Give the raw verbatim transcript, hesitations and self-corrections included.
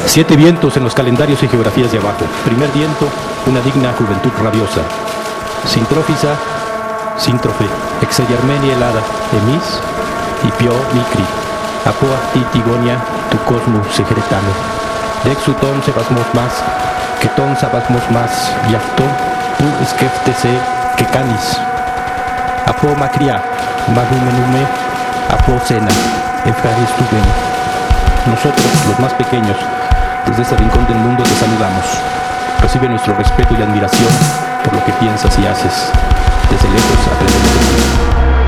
Siete vientos en los calendarios y geografías de abajo. Primer viento, una digna juventud rabiosa. Sintrófisa, síntrofe, exeyarmenia helada, emis, y pio micri, apoa ti tigonia, tu cosmo secretano. Dexuton sebasmos más, que ton sabasmos más, yafto, tu esqueftese, que canis. Apo macria, magumenume, apo cena, efraristumen. Nosotros, los más pequeños, desde este rincón del mundo te saludamos. Recibe nuestro respeto y admiración por lo que piensas y haces. Desde lejos aprendemos de ti.